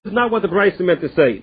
This is not what the Brisa meant to say.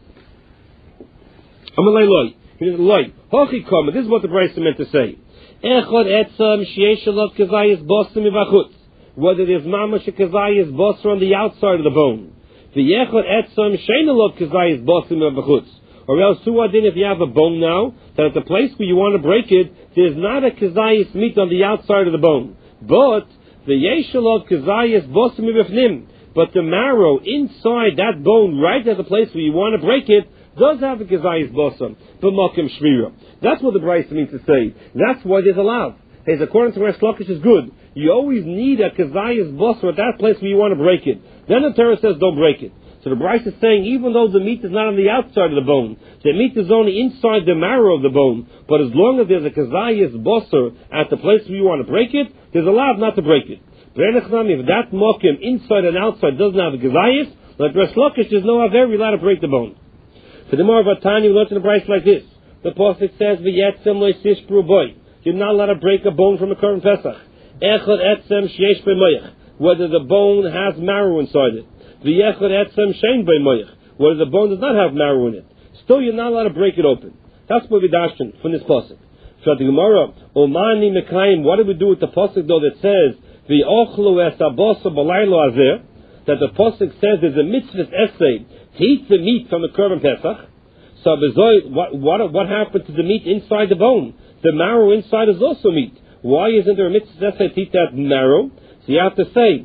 Amalei loy. Hochi kama. This is what the Brisa meant to say. Echad etzam sheyesh alav kazayis bosim mivachutz. Whether there's mamash kazayis boser on the outside of the bone. V'yechad etzam shein alav kazayis bosim mivachutz. Or else suadin, if you have a bone now, that at the place where you want to break it, there's not a kazayis meat on the outside of the bone. But the yesh alav kazayis bosim mivachnim. But the marrow inside that bone, right at the place where you want to break it, does have a kazayis bosom, b'makim shvira. That's what the Brisa means to say. That's why there's a lav. Hey, according to Resh Lakish is good. You always need a kazayis bosom at that place where you want to break it. Then the Torah says don't break it. So the Brisa is saying even though the meat is not on the outside of the bone, the meat is only inside the marrow of the bone. But as long as there's a kazayis bosom at the place where you want to break it, there's a lav not to break it. If that mokim inside and outside doesn't have a kazayis, like Resh Lakish, there's no aver, you're allowed to break the bone. For the more of a Tanya, we learn in the Brisa like this. The Pasuk says, "V'yetzem lo'isishpru boy." You're not allowed to break a bone from a Korban Pesach. Echad etzem sheyesh b'moyach. Whether the bone has marrow inside it. V'yechad etzem shein b'moyach. Whether the bone does not have marrow in it. Still, you're not allowed to break it open. That's what we dashed from this Pasuk. So the Gemara, Omani mekayim. What do we do with the Pasuk though that says, "V'ochlu es abosa b'laylo azeh"? That the Pasuk says there's a mitzvah essay to eat the meat from the Korban Pesach. So what happened to the meat inside the bone? The marrow inside is also meat. Why isn't there a mitzvah essay to eat that marrow? So you have to say,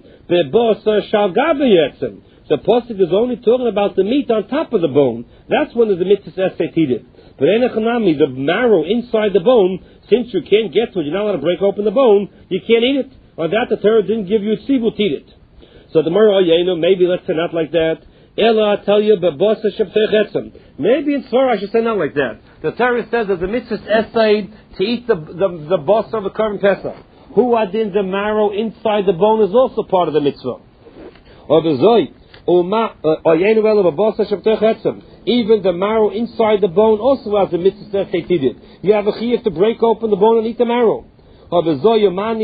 the Pasuk is only talking about the meat on top of the bone. That's when there's a mitzvah essay to eat it. But the marrow inside the bone, since you can't get to it, you're not allowed to break open the bone, you can't eat it. On that, the Torah didn't give you a tzivut to eat it. So the Mara, maybe let's say not like that. Ela, I tell you, maybe in Torah I should say not like that. The Torah says that the mitzvah essay to eat the boss of the Korban Pesach. Who adin the marrow inside the bone is also part of the mitzvah. Even the marrow inside the bone also has the mitzvah essay to eat it. You have a chiyuv to break open the bone and eat the marrow. What do I do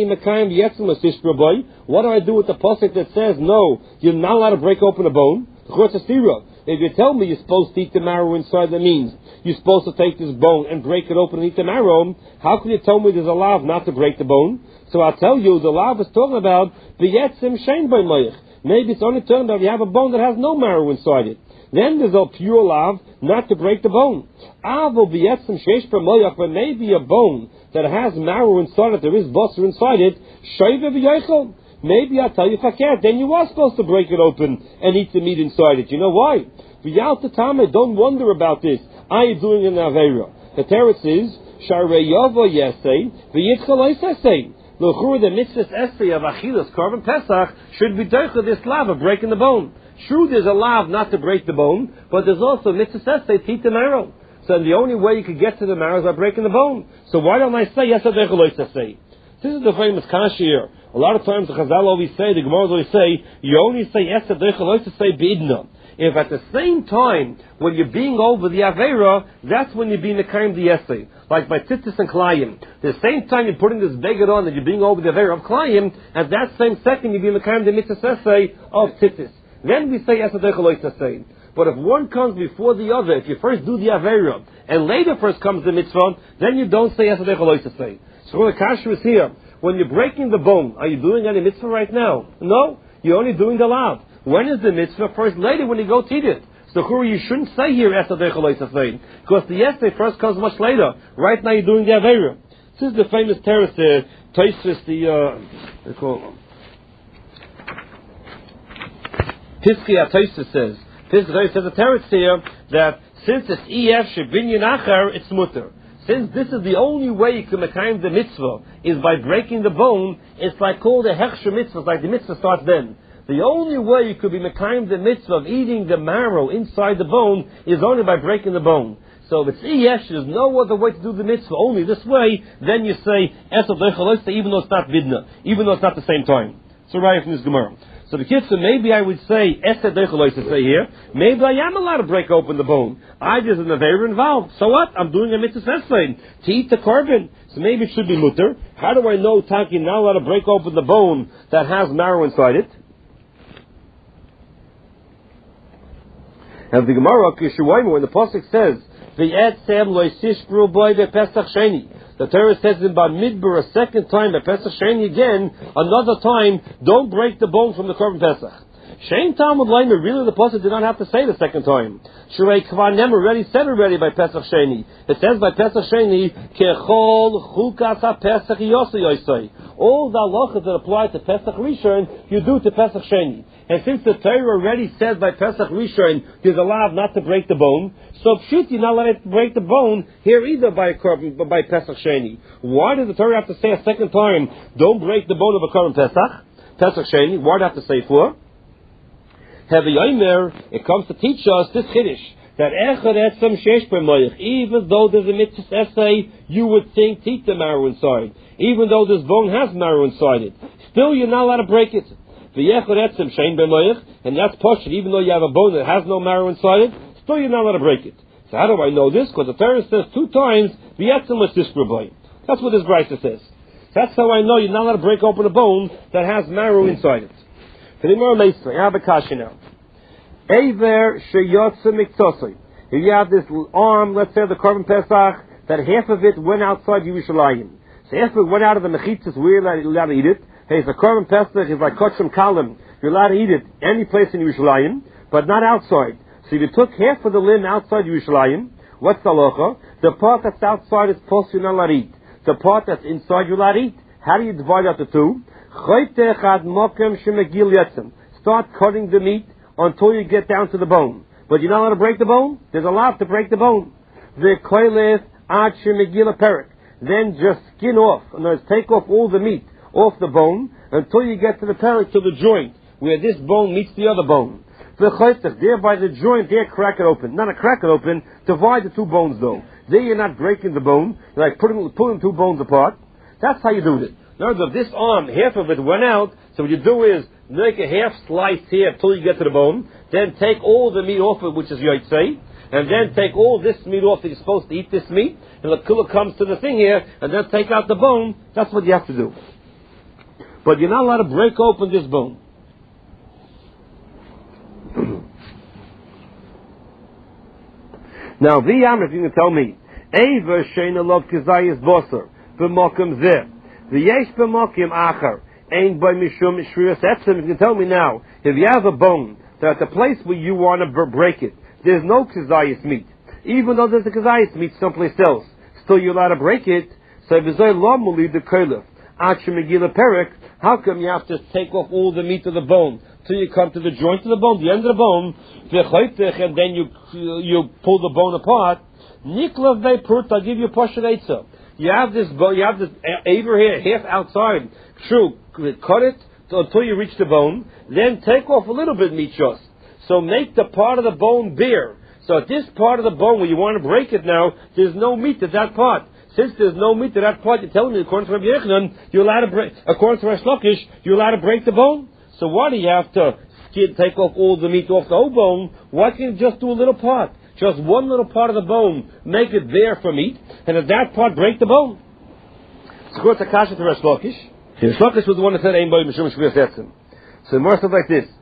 with the pasuk that says no, you're not allowed to break open a bone? If you tell me you're supposed to eat the marrow inside, that means you're supposed to take this bone and break it open and eat the marrow. How can you tell me there's a lav not to break the bone? So I'll tell you, the lav is talking about the yetzim shein by moich. Maybe it's only talking about you have a bone that has no marrow inside it. Then there's a pure lav not to break the bone. But maybe a bone that has marrow inside it, there is busser inside it, maybe I'll tell you if I can't, then you are supposed to break it open and eat the meat inside it. You know why? Don't wonder about this. Are you doing an Aveira? The teretz is, the mitzvah essay of Achilas Korban Pesach should be doicha this lav of breaking the bone. True, there's a lav not to break the bone, but there's also mitzvah essay to eat the marrow. So the only way you could get to the marrow is by breaking the bone. So why don't I say yes? This is the famous kasha here. A lot of times the Chazal always say, the Gemara always say, you only say yes to say bidna. If at the same time when you're being over the Aveira, that's when you're being the kind of the essay. Like by Tzitzis and Klayim. The same time you're putting this beggar on that you're being over the Aveira of Klayim, at that same second you're being the kind of the mitzvah essay of Tzitzis. Then we say yes to say. But if one comes before the other, if you first do the Aveira, and later first comes the mitzvah, then you don't say Yesadech Eloisasei. So the kasha is here. When you're breaking the bone, are you doing any mitzvah right now? No, you're only doing the lav. When is the mitzvah? First later when you go to eat it. So you shouldn't say here Yesadech Eloisasei, because the Yesay first comes much later. Right now you're doing the Aveira. This is the famous terrace, Tosfos, they call it. Piskei Tosfos says, this says a teretz here that since it's EF Shebinyan Acher, it's mutter. Since this is the only way you can make the mitzvah is by breaking the bone, it's like called a hechsher mitzvah, like the mitzvah starts then. The only way you could be mekayim the mitzvah of eating the marrow inside the bone is only by breaking the bone. So if it's EF, there's no other way to do the mitzvah, only this way, then you say Esad Lechalosta, even though it's not Vidna, even though it's not the same time. So right from this Gemara. So the kids, maybe I would say, Esed Deichalois to say here, maybe I am allowed to break open the bone. I just am very involved. So what? I'm doing a mitzvah eslein to eat the korban. So maybe it should be mutter. How do I know Taki not allowed to break open the bone that has marrow inside it? And the Gemara, when the Pasuk says, V'etzem lo yisishbru boy bePesach Sheni, the Torah says in Bamidbar a second time, bePesach Sheni again, another time, don't break the bone from the Korban Pesach. Shein Talmud Leimer, really the Pasuk did not have to say the second time. Shurei Kvar Nem already said by Pesach Sheni. It says by Pesach Sheni, Kechol Chukas HaPesach Yosei. All the halachas that apply to Pesach Rishon, you do to Pesach Sheni. And since the Torah already said by Pesach Rishon, you're allowed not to break the bone, so pshut, you're not allowed to break the bone here either by Pesach Sheni. Why does the Torah have to say a second time, don't break the bone of a Korban Pesach Sheni? Why do you have to say for? It comes to teach us this Chiddush, that even though there's a mitzvah essay, you would think teeth the marrow inside. Even though this bone has marrow inside it, still you're not allowed to break it. And that's poshut, even though you have a bone that has no marrow inside it, still you're not allowed to break it. So how do I know this? Because the Torah says 2 times, that's what this Brisa says. That's how I know you're not allowed to break open a bone that has marrow inside it. I have a kasha now. If you have this arm, let's say the Korban Pesach, that half of it went outside Yerushalayim. So half of it went out of the mechitzas, we're allowed to eat it. Hey, if the Korban Pesach is like Kochim Kalim, you're allowed to eat it any place in Yerushalayim, but not outside. So if you took half of the limb outside Yerushalayim, what's the halacha? The part that's outside is post, you're not allowed to eat. The part that's inside, you're allowed to eat. How do you divide out the two? Start cutting the meat until you get down to the bone. But you're not allowed to break the bone? There's a lot to break the bone. Then just skin off. In other words, take off all the meat off the bone until you get to the perik, to the joint, where this bone meets the other bone. There by the joint, there crack it open. Not a crack it open, divide the 2 bones though. There you're not breaking the bone, you're like pulling 2 bones apart. That's how you do it. In other words, this arm, half of it went out, so what you do is make a half slice here until you get to the bone, then take all the meat off it, which is yotzei, and then take all this meat off that you're supposed to eat this meat, and the kula comes to the thing here, and then take out the bone. That's what you have to do. But you're not allowed to break open this bone. Now, V'yam, if you can tell me, Eva sheina lov kizayis boser, b'mokim zeh, v'yesh b'mokim acher, ain't by mishum shrius etzem. You can tell me now, if you have a bone, that at the place where you want to break it, there's no kizayis meat, even though there's a kizayis meat someplace else, still you're allowed to break it. So v'zoy lo muli de koilef, acher megila perik, how come you have to take off all the meat of the bone till you come to the joint of the bone, the end of the bone, and then you pull the bone apart? Niklav ve'prut, I'll give you a poshut eitzah. You have this bone, you have this aver here, half outside. True, cut it until you reach the bone, then take off a little bit of meat just. So make the part of the bone bare. So at this part of the bone where you want to break it now, there's no meat at that part. Since there's no meat to that part, you're telling me, according to Rabbi Yochanan, you're allowed to break, according to Resh Lakish, you're allowed to break the bone? So why do you have to take off all the meat off the whole bone? Why can't you just do a little part? Just one little part of the bone, make it there for meat, and at that part, break the bone. So go to Kasha to Resh Lakish. Resh Lakish was the one that said, Ein boy mishum shviyas etzem. So the more stuff like this.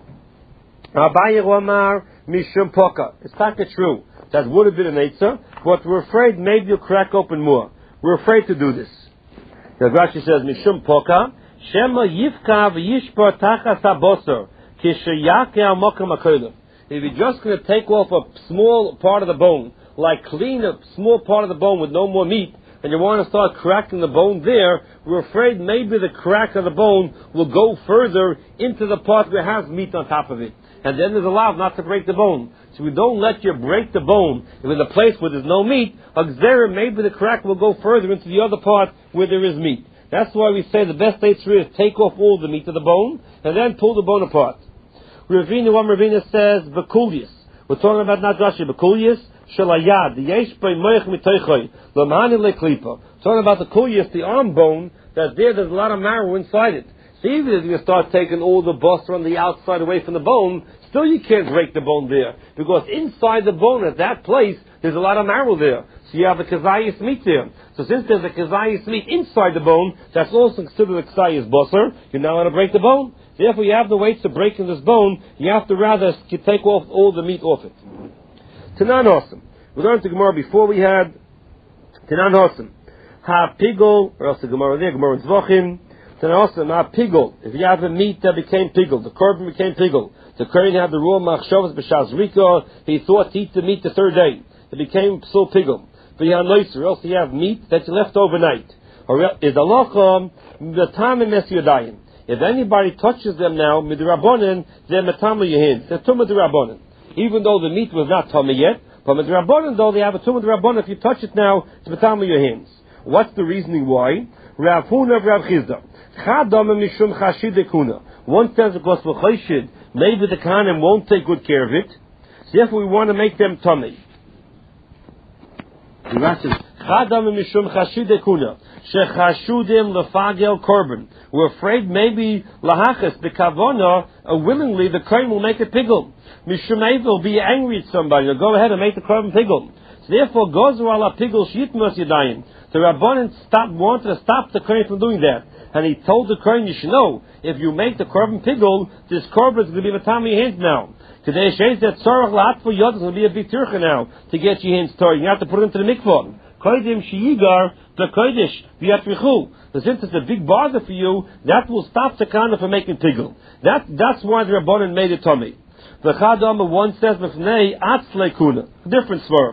Abaye Omar mishum poka. It's not true. That would have been an eitzah, but we're afraid maybe you'll crack open more. We're afraid to do this. The Rashi says, Mishum poka, shema yifka v'yishpa tachas haboser, kishayake al-mokam hakolim. If you're just going to take off a small part of the bone, like clean a small part of the bone with no more meat, and you want to start cracking the bone there, we're afraid maybe the crack of the bone will go further into the part where it has meat on top of it. And then there's allowed not to break the bone. So we don't let you break the bone. If in the place where there's no meat, maybe the crack will go further into the other part where there is meat. That's why we say the best answer is take off all the meat of the bone, and then pull the bone apart. Ravina says, Bekulius. We're talking about not Rashi, Bekulius, Shalayad, the Yesh by Moich Mitoichoi, Lamani Leklipa. Talking about the Kulius, the arm bone, there's a lot of marrow inside it. So even if you start taking all the bust from the outside away from the bone, still you can't break the bone there. Because inside the bone, at that place, there's a lot of marrow there. So you have a kazayis meat there. So since there's a kazayis meat inside the bone, that's also considered a kazayis busser. You're not going to break the bone. Therefore, you have the weights to breaking this bone. You have to rather take off all the meat off it. Tanan Hosim. We learned the Gemara before we had Tanan Hosim. Ha pigul, or else the Gemara there, Gemara in Zvachim. Tanan Hosim, ha pigul. If you have a meat that became pigul, the korban became pigul. The Kohen had the rule machshavas b'shas rika. He thought to eat the meat the third day. It became so pigul. But you have noiser, or else you have meat that's left overnight. Or is the lacham the time in Mesyodayim. If anybody touches them now, midrabanan, they're matama yehin. They're tumah d'rabanan. Even though the meat was not tumah yet, but midrabanan though they have a tumah d'rabanan. If you touch it now, it's matama your hands. What's the reasoning why? Rav Huna of Rav Chizda. Chadam mishum chashid dekuna. One says because v'chayshid, maybe the Kohanim won't take good care of it. So therefore we want to make them tummy. Chadam mishum chashid dekuna. Shechashudim lefagel korban. We're afraid maybe lahachas bekavona willingly the kohen will make it pigul. Mishum will be angry at somebody. He'll go ahead and make the korban pigul. So therefore, gozer ala pigul shitmas yadayim. The Rabbanan wanted to stop the kohen from doing that, and he told the kohen, you should know, if you make the korban pigul, this korban is going to be matami your hands now. Today, says that tzarach lahat for yod is going to be a big tircha now to get your hands torn. You have to put it into the mikvah. Koidim shiyigar the kodesh v'yatrichu. But since it's a big bother for you, that will stop the Kohen from making pigul. That's why the Rabbanan made it tummy. The Chadam one says b'fnei atzle kuna. Different svar.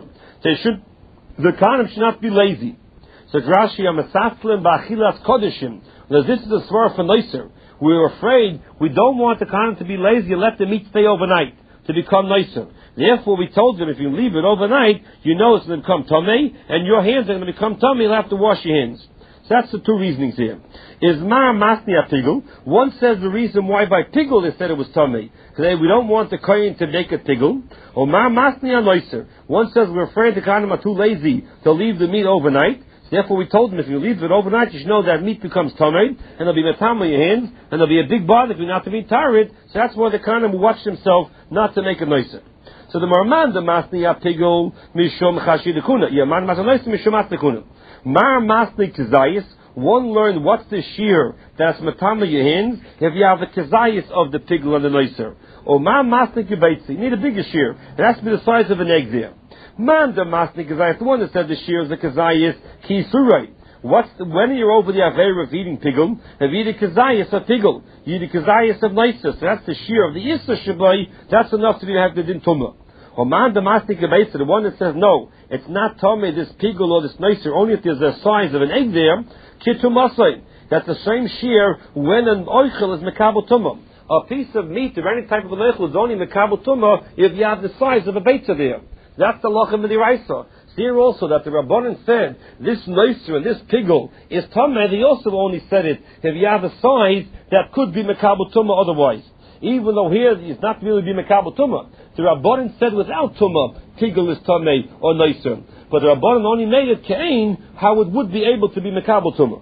The Kohen should not be lazy. So Rashi amasaslim ba'achilas kodeshim. Now this is a svar for nicer. We're afraid we don't want the Kohen to be lazy and let the meat stay overnight to become nicer. Therefore, we told them if you leave it overnight, you know it's going to become tummy, and your hands are going to become tummy. You'll have to wash your hands. So that's the two reasonings here. Is mar masni a pigul? One says the reason why by pigul they said it was tummy. Today we don't want the kohen to make a pigul. Or mar masni a noiser. One says we're afraid the kohen are too lazy to leave the meat overnight. Therefore, we told them if you leave it overnight, you should know that meat becomes tummy, and there'll be metam on your hands, and there'll be a big bother if you're not to be tired. So that's why the kohen will watch himself not to make a noiser. So the Marman the Masni Apigul Mishum Chashidakuna. Yeah, Man Masni Mishum Astakuna. Mar Masni Kizayis. One learned what's the shear that's matama yehins if you have the kizayis of the pigul and the noiser. Or Mar Masni Kibaitzi. You need a bigger shear. It has to be the size of an egg there. Man the Masni Kizayis. The one that said the shear is the kizayis Kisurai. When you're over the Aveira of eating pigul, have eaten kizayis of pigul, you eat the kizayis of noiser. So that's the shear of the Issa Shabai. That's enough to be have the din tumah. Or man the masnik gebeitzer, the one that says no, it's not tummy this pigul or this noiser, only if there's the size of an egg there. Kitumasai. That's the same shear when an oichel is mekabel tumah. A piece of meat or any type of an oichel is only mekabel tumah if you have the size of a beitzer there. That's the lachem midiraisa. Here also that the Rabbanan said this noiser and this pigul is tameh. They also only said it if you have a size that could be mekabel tumah otherwise. Even though here it's not really be mekabel tumah. The Rabbanan said without tumah pigul is tameh or noiser. But the Rabbanan only made it kain how it would be able to be mekabel tumah.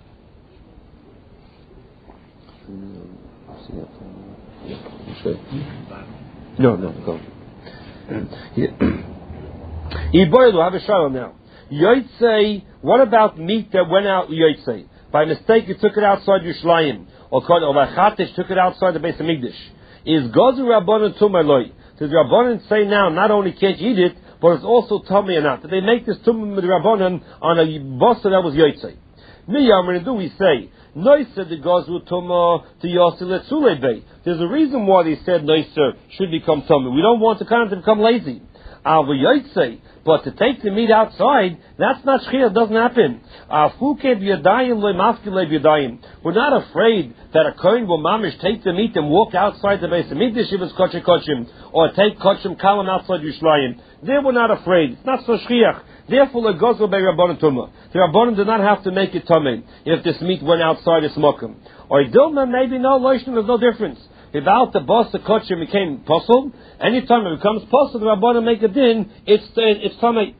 No, go. Iboilu, have a shalom now. Yotzei, what about meat that went out Yotzei? By mistake you took it outside Yerushalayim, or by Chatish took it outside the Beis Hamikdash. Is Gozu Rabbanan Tumah Loi? Does Rabbanan say now not only can't you eat it, but it's also tummy or not? Did they make this Tumah with Rabbanan on a bossa that was Yotzei? Miyamar do we say, Noiser the Gozu Tumah to Yosil Etzulei Bey. There's a reason why they said Noiser should become tummy. We don't want the kind to become lazy. But to take the meat outside, that's not shchir, it doesn't happen. We're not afraid that a kohen will mamish take the meat and walk outside the Beis Hamikdash if it's kosher kochim, or take kochim kalam outside Yerushalayim. There we're not afraid. It's not so shchiach. Therefore, it goes by Rabbanan Tumah. The Rabbanan did not have to make it tummy if this meat went outside its mokum. Or Dilma, maybe no, Loishim, there's no difference. Without the boss, the kochim became possible. Anytime it becomes possible, the Rabbanan make a din, it's tummy.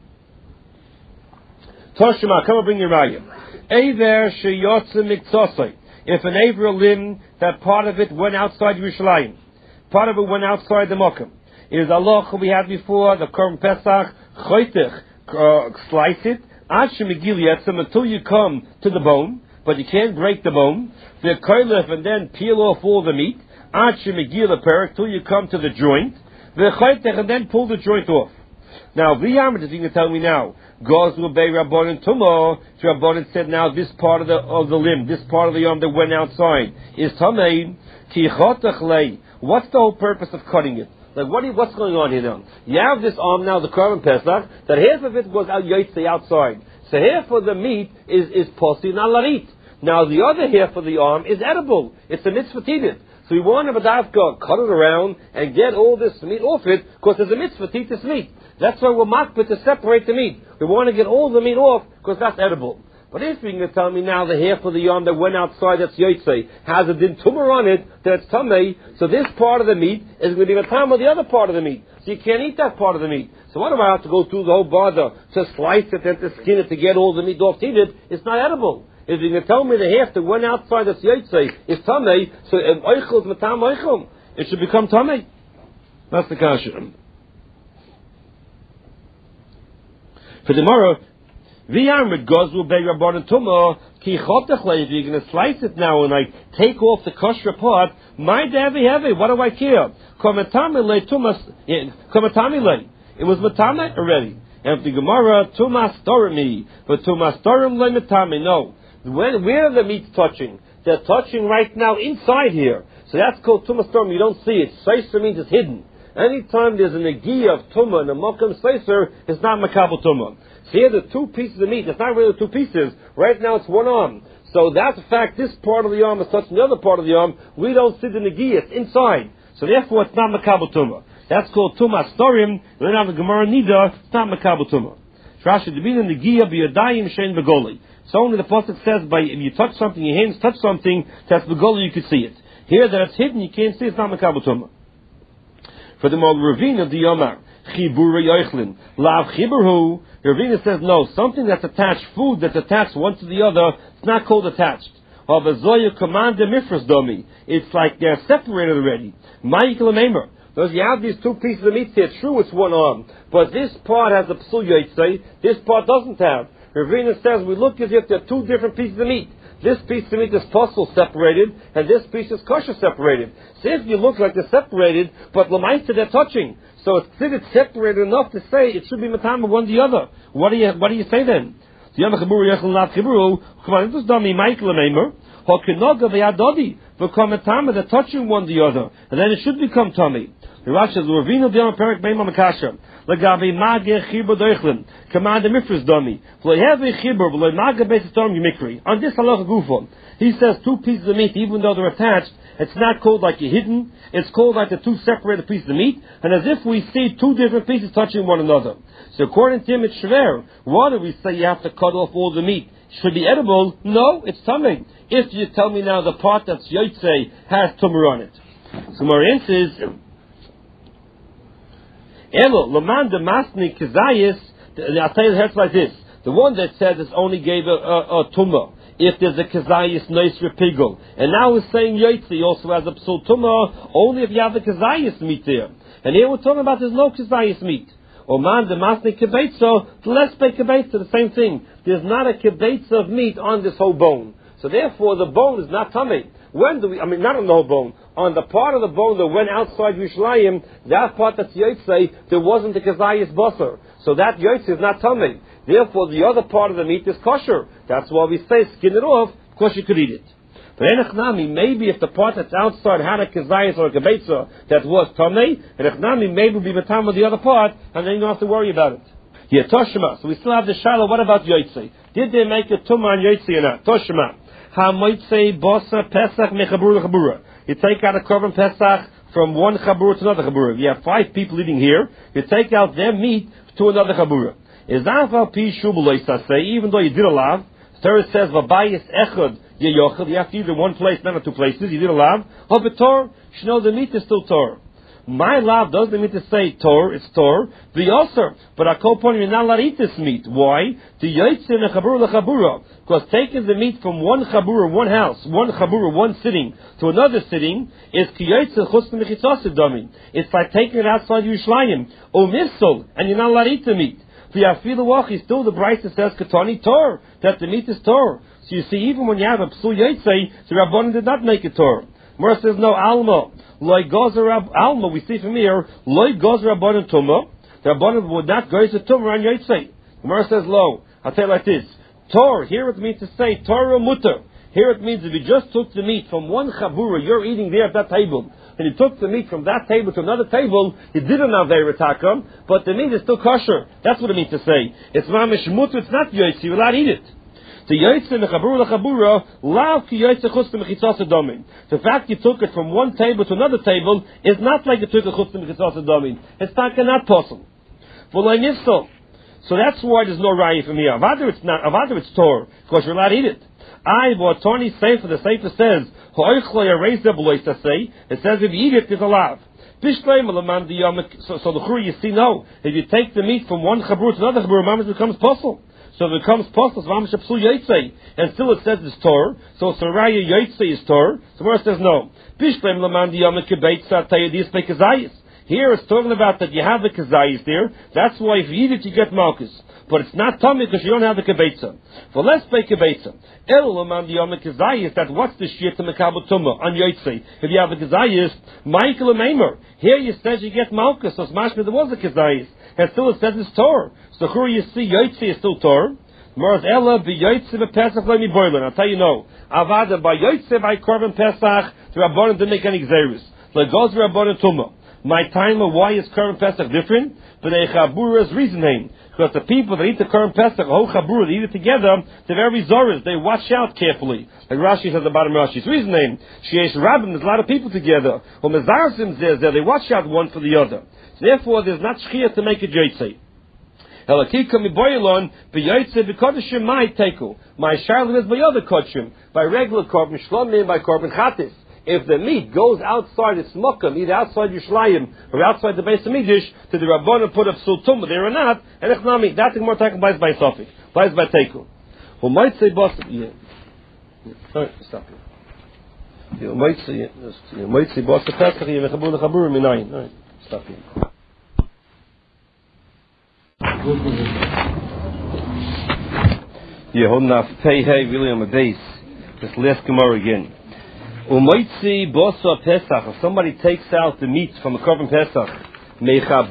Toshima, come and bring your raya. Eiver sheyotze miktsosai. If an aver limb, that part of it went outside Yerushalayim, part of it went outside the mokum. It is Allah we had before, the Korban Pesach, choytech, slice it, until you come to the bone, but you can't break the bone, the koilef, and then peel off all the meat, till you come to the joint, and then pull the joint off. Now, V'yamrit, if you can tell me now, goes will be Rabbanan Tumah. Rabbanan said now this part of the limb, this part of the arm that went outside is Tamei. Ki chotach lei. What's the whole purpose of cutting it? Like what's going on here now? You have this arm now, the Korban Pesach, that half of it goes out Yotzei outside. So half of the meat is posi not larit. Now the other half of the arm is edible. It's a mitzvah tidit. So we want to cut it around and get all this meat off it, because there's a mitzvah to eat this meat. That's why we're makbid to separate the meat. We want to get all the meat off, because that's edible. But if you're going to tell me now the half of the arm that went outside, that's yotzei, has a din tumor on it, that's tamei, so this part of the meat is going to be the time of the other part of the meat. So you can't eat that part of the meat. So why do I have to go through the whole bother to slice it and to skin it to get all the meat off? Eat it, it's not edible. If you're going to tell me the half that went outside that's yotzei is tamei, so oichel is matam oichel, it should become tamei. That's the kasha. For tomorrow, V'yamrit gozlu bei Rabbanan Tumah ki chotachle. If you're going to slice it now and like take off the kosher part, my heavy. What do I care? Komatami le tumas. Komatami le. It was matame already. And the Gemara tumas storimi, but tumas storim le matame. No, where are the meats touching? They're touching right now inside here. So that's called tumas storim. You don't see it. Seiser means it's hidden. Anytime there's a negiah of tumah and a makam seiser, it's not makabel tumah. So here the two pieces of meat, it's not really two pieces. Right now it's one arm. So that's the fact, this part of the arm is touching the other part of the arm. We don't see the negiah, it's inside. So therefore it's not makabel tumah. That's called tumah storim. We don't have the Gemara nida, it's not makabel tumah. Rashi debina negiah b'yadayim shein begoli. So only the pasuk says, by if you touch something, your hands touch something, that's begoli, you can see it. Here that it's hidden, you can't see it, it's not makabel tumah. For the Ravina of the Yomar, Chibura Yoichlin, Lav Chiburhu, Ravina says no, something that's attached, food that's attached one to the other, it's not called attached. Avazoya Commander Mifras Domi, it's like they're separated already. Ma'ikal Meimer, those you have these two pieces of meat here, true it's one arm, but this part has a psul yotzei, this part doesn't have. Ravina says we look as if they're two different pieces of meat. This piece of meat is puzzle separated, and this piece is kosher separated. So if you look like they're separated, but lamaita they're touching. So it's separated enough to say it should be matama one the other. What do you say then? They're touching one the other, and then it should become tummy. The Rashi says, "Ravina b'yom perik beim makasha lagavi mageh chibur doichlin command the mifras dummy v'lehevi chibur v'lemageh beisatom yimikri." On this halacha gufon, he says two pieces of meat, even though they're attached, it's not called like you're hidden. It's called like the two separated pieces of meat, and as if we see two different pieces touching one another. So according to him, it's shver. Why do we say you have to cut off all the meat? Should be edible? No, it's tummy. If you tell me now the part that's yotzei has tumor on it, so Marian says. Elo, Laman de Masni Kazayis, I'll tell you the like this. The one that said it only gave a tumah. If there's a Kazayis nice repigel. And now we're saying Yaitzi also has a psul tumah, only if you have the Kazayis meat there. And here we're talking about there's no Kazayis meat. Oman de Masni Kebetzo, the less pay Kebetzo, the same thing. There's not a Kebetzo of meat on this whole bone. So therefore the bone is not tummy. When do we, not on the whole bone, on the part of the bone that went outside Yerushalayim, that part that's yotzei, there wasn't the kazayis basar. So that yotzei is not tummy. Therefore, the other part of the meat is kosher. That's why we say skin it off, of course you could eat it. But enechnami, maybe if the part that's outside had a kazayis or a kebetza that was tummy, enechnami maybe will be the time of the other part, and then you don't have to worry about it. Yeah, Toshima. So we still have the shallow. What about yotzei? Did they make a tumah on yotzei or not? Toshima. Ha-moitzei bosa pesach mechabura lechabura. You take out a korban pesach from one chabura to another chabura. You have 5 people eating here. You take out their meat to another chabura. Even though you did a lav, Torah says v'bayis echad yeyochel. You have to eat in one place, not in 2 places. You did a lav. Hobetor, shno the meat is still Torah. My lav doesn't mean to say tor, it's tor. The osir, but I call upon you, you're not allowed to eat this meat. Why? The yotzei nechabura lechabura. Because taking the meat from one chabura, one house, one chabura, one sitting, to another sitting, is kiyotzei chutz mechitzasiv dami. It's like taking it outside Yerushalayim, or missile, and you're not allowed to eat the meat. V'yafilu wachi, still the Brisa says katani tor, that the meat is tor. So you see, even when you have a psul yotzei, the Rabbanan did not make it tor. Mora says no, alma. Loy gozer Alma, we see from here, Loy gozer Rabbanan Tumah, The Rabbanan would not go to Tumor on Yotzei. Gemara says, lo, I'll tell you like this. Tor, here it means to say, Torah mutter. Here it means if you just took the meat from one chabura, you're eating there at that table, and you took the meat from that table to another table, you didn't have takam, but the meat is still kosher. That's what it means to say. It's mamish mutter, it's not yoytzi, you're allowed to eat it. The yoytzi mechabura lechabura, lav ki yoytzi chutz mechitzas adomin. The fact you took it from one table to another table is not like you took a chutz mechitzas adomin. It's not possible. So that's why there's no raya from here. Avada it's Torah, because you're allowed to eat it. I bought Tony Sefer, the Sefer says, it says if you eat it, there's a lav. So the chur you see, no. If you take the meat from one chabur to another chabur, mamash becomes possible. So if it becomes possible, mamash apsul yotzei. And still it says it's Torah. So Saraya yotzei is Torah. So where it says no. Here it's talking about that you have the kazayis there. That's why if you eat it, you get malchus. But it's not tummy because you don't have the kibetza. For let's play kibetza. Elaman the yom kazayis. That what's the shit to mekabel tumah on yotzei? If you have the kazayis, Michael and Maimer. Here you says you get malchus. So smashma there was a kazayis, and still it says it's Torah. So who you see yotzei is still Torah. Mars Ella be yotzei be Pesach let me boiling. I'll tell you no. Avada by yotzei by korban Pesach. The Rabbanan didn't make any xeris. Like goes the Rabbanan tumah. My time of why is current Pesach different? But a Chabura's reasoning. Because the people that eat the current Pesach, the whole Chabura, they eat it together, they're very zoras. They watch out carefully. Like Rashi says about Rashi's reasoning. Sheesh Rabbim, there's a lot of people together. When Mezarsim says there, they watch out one for the other. So therefore, there's not shchiyah to make a yotzei. Helakika mi boilon, be yotzei b'kodeshim my teku. My sharlim is by other kodshim. By regular korban shlomim, by korban chatis. If the meat goes outside its mokum, either outside Yerushalayim or outside the Beis Hamikdash, to the Rabbanan put up sultum there or not, and echnami, that's more taken by Sofik, by Teku. Who might say boss? Yeah. Sorry, stop here. You might say boss the Pesach. You mechabur lechabur minayin. All right, stop here. Yehonaf pei hey William Adace. This last Gemara again. Umoitzi bosa Pesach. If somebody takes out the meat from a korban Pesach,